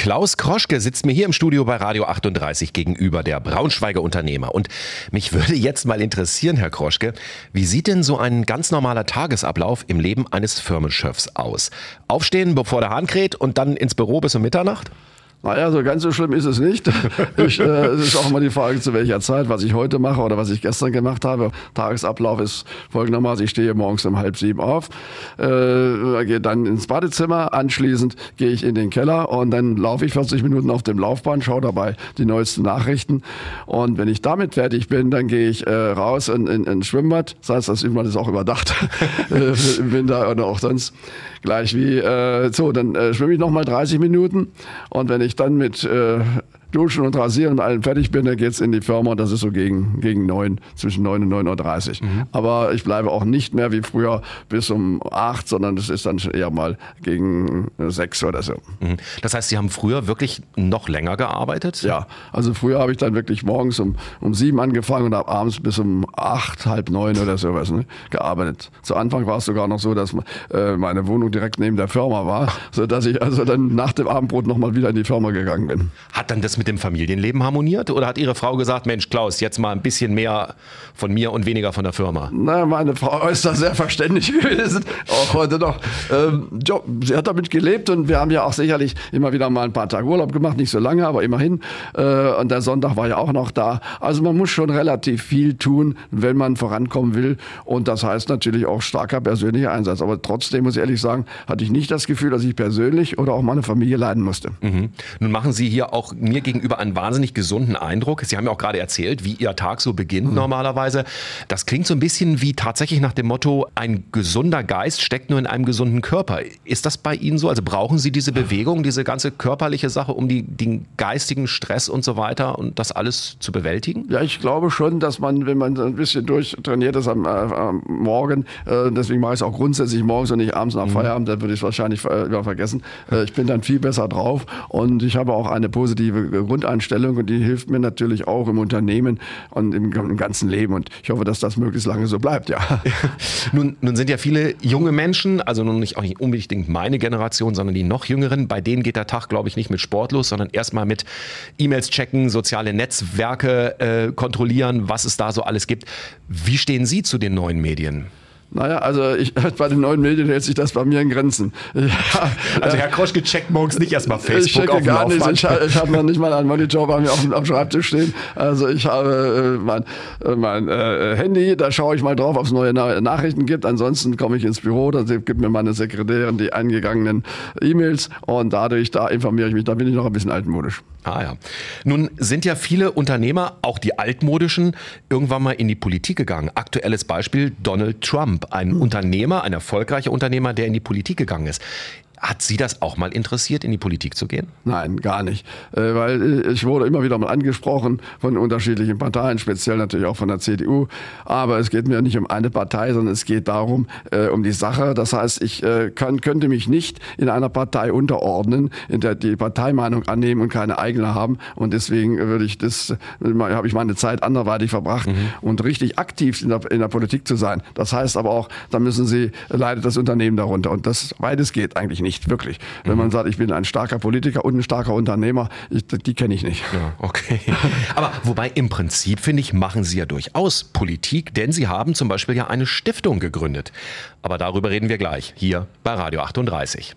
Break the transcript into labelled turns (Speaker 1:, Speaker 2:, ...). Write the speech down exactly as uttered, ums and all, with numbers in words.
Speaker 1: Klaus Kroschke sitzt mir hier im Studio bei Radio achtunddreißig gegenüber, der Braunschweiger Unternehmer. Und mich würde jetzt mal interessieren, Herr Kroschke, wie sieht denn so ein ganz normaler Tagesablauf im Leben eines Firmenchefs aus? Aufstehen, bevor der Hahn kräht und dann ins Büro bis um Mitternacht?
Speaker 2: Naja, so ganz so schlimm ist es nicht. Ich, äh, es ist auch immer die Frage, zu welcher Zeit, was ich heute mache oder was ich gestern gemacht habe. Tagesablauf ist folgendermaßen: Ich stehe morgens um halb sieben auf, äh, gehe dann ins Badezimmer, anschließend gehe ich in den Keller und dann laufe ich vierzig Minuten auf dem Laufband, schaue dabei die neuesten Nachrichten. Und wenn ich damit fertig bin, dann gehe ich äh, raus in, in, in Schwimmbad. Das heißt, das Schwimmbad ist auch überdacht, im Winter oder auch sonst. Gleich wie, äh, so, dann äh, schwimme ich nochmal dreißig Minuten und wenn ich dann mit äh, Duschen und Rasieren und allem fertig bin, dann geht's in die Firma und das ist so gegen, gegen neun, zwischen neun und neun Uhr dreißig. Mhm. Aber ich bleibe auch nicht mehr wie früher bis um acht, sondern das ist dann eher mal gegen sechs oder so.
Speaker 1: Mhm. Das heißt, Sie haben früher wirklich noch länger gearbeitet?
Speaker 2: Ja, also früher habe ich dann wirklich morgens um, um sieben angefangen und habe abends bis um acht, halb neun oder sowas ne, gearbeitet. Zu Anfang war es sogar noch so, dass äh, meine Wohnung direkt neben der Firma war, sodass ich also dann nach dem Abendbrot nochmal wieder in die Firma gegangen bin.
Speaker 1: Hat dann das mit dem Familienleben harmoniert oder hat Ihre Frau gesagt, Mensch Klaus, jetzt mal ein bisschen mehr von mir und weniger von der Firma?
Speaker 2: Na, meine Frau ist da sehr verständlich gewesen, auch heute noch. Ähm, jo, sie hat damit gelebt und wir haben ja auch sicherlich immer wieder mal ein paar Tage Urlaub gemacht, nicht so lange, aber immerhin. Äh, und der Sonntag war ja auch noch da. Also man muss schon relativ viel tun, wenn man vorankommen will. Und das heißt natürlich auch starker persönlicher Einsatz. Aber trotzdem muss ich ehrlich sagen, hatte ich nicht das Gefühl, dass ich persönlich oder auch meine Familie leiden musste.
Speaker 1: Mhm. Nun machen Sie hier auch mir gegenüber einen wahnsinnig gesunden Eindruck. Sie haben ja auch gerade erzählt, wie Ihr Tag so beginnt mhm. normalerweise. Das klingt so ein bisschen wie tatsächlich nach dem Motto, ein gesunder Geist steckt nur in einem gesunden Körper. Ist das bei Ihnen so? Also brauchen Sie diese Bewegung, diese ganze körperliche Sache, um die, den geistigen Stress und so weiter und das alles zu bewältigen?
Speaker 2: Ja, ich glaube schon, dass man, wenn man ein bisschen durchtrainiert ist am, äh, am Morgen, äh, deswegen mache ich es auch grundsätzlich morgens und nicht abends nach mhm. Feierabend, dann würde ich es wahrscheinlich äh, vergessen. Äh, ich bin dann viel besser drauf und ich habe auch eine positive Grundeinstellung und die hilft mir natürlich auch im Unternehmen und im, im ganzen Leben und ich hoffe, dass das möglichst lange so bleibt, ja.
Speaker 1: Nun, nun sind ja viele junge Menschen, also nun nicht, auch nicht unbedingt meine Generation, sondern die noch jüngeren, bei denen geht der Tag, glaube ich, nicht mit Sport los, sondern erstmal mit E-Mails checken, soziale Netzwerke äh, kontrollieren, was es da so alles gibt. Wie stehen Sie zu den neuen Medien?
Speaker 2: Naja, also ich, bei den neuen Medien hält sich das bei mir in Grenzen. Ja,
Speaker 1: also Herr Kroschke checkt morgens nicht erstmal Facebook
Speaker 2: ich checke
Speaker 1: auf dem
Speaker 2: gar nichts.
Speaker 1: Laufband.
Speaker 2: Ich, ich habe noch nicht mal einen Monitor bei mir auf dem, auf dem Schreibtisch stehen. Also ich habe äh, mein, äh, mein äh, Handy, da schaue ich mal drauf, ob es neue Na- Nachrichten gibt. Ansonsten komme ich ins Büro, da gibt mir meine Sekretärin die eingegangenen E-Mails und dadurch, da informiere ich mich, da bin ich noch ein bisschen altmodisch.
Speaker 1: Ah ja. Nun sind ja viele Unternehmer, auch die altmodischen, irgendwann mal in die Politik gegangen. Aktuelles Beispiel Donald Trump, ein hm. Unternehmer, ein erfolgreicher Unternehmer, der in die Politik gegangen ist. Hat Sie das auch mal interessiert, in die Politik zu gehen?
Speaker 2: Nein, gar nicht. Äh, weil ich wurde immer wieder mal angesprochen von unterschiedlichen Parteien, speziell natürlich auch von der C D U. Aber es geht mir nicht um eine Partei, sondern es geht darum, äh, um die Sache. Das heißt, ich äh, kann, könnte mich nicht in einer Partei unterordnen, in der die Parteimeinung annehmen und keine eigene haben. Und deswegen würde ich das, habe ich meine Zeit anderweitig verbracht. Mhm. Und richtig aktiv in der, in der Politik zu sein. Das heißt aber auch, da müssen Sie, leidet das Unternehmen darunter. Und das beides geht eigentlich nicht. Nicht wirklich. Wenn mhm. man sagt, ich bin ein starker Politiker und ein starker Unternehmer, ich, die kenne ich nicht.
Speaker 1: Ja, okay. Aber wobei im Prinzip, finde ich, machen Sie ja durchaus Politik, denn Sie haben zum Beispiel ja eine Stiftung gegründet. Aber darüber reden wir gleich, hier bei Radio achtunddreißig.